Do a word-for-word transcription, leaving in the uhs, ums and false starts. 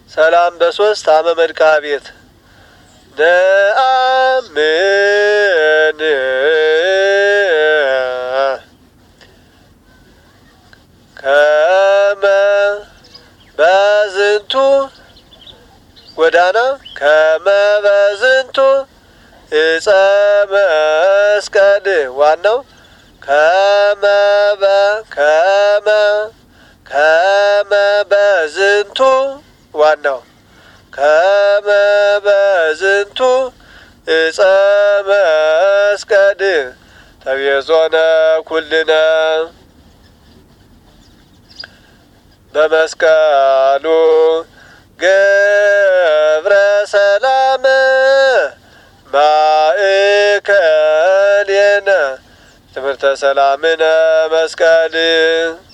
ሰላም በሶስት አመ መድቃ ቤት ነአምን ከመ በዝንቱ ጎዳና ከመ በዝንቱ እፀ መስቀል ዋናው ከመ በ ከመ ከመ በዝንቱ ዋናው ከመ በዝንቱ እፀ መስቀል ተቤዞነ ኩልነ በመስቀሉ ገብረ ሰላም ማእከሌነ ትምህርተ ሰላምነ መስቀል